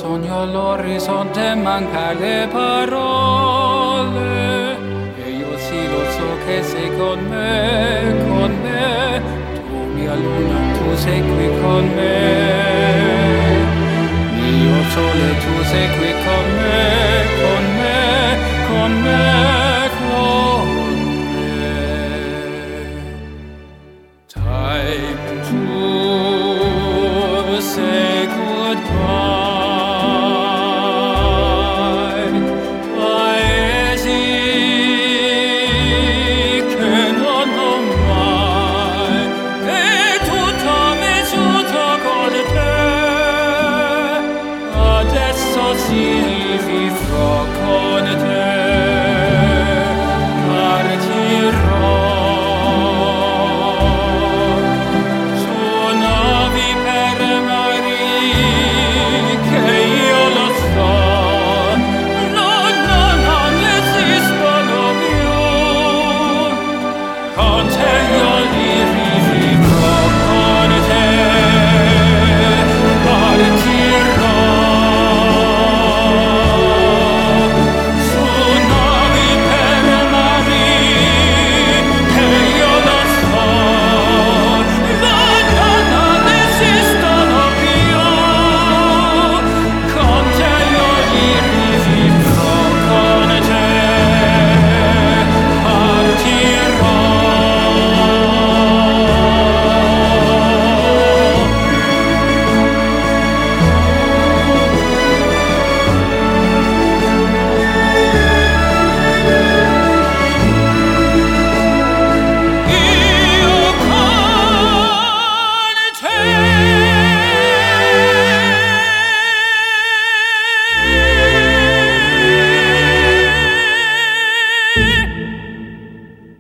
sogno all'orizzonte, manca le parole. E io sì lo so che sei con me, con me. Tu mia luna, tu sei qui con me. Mio sole, tu sei qui con me, con me, con me.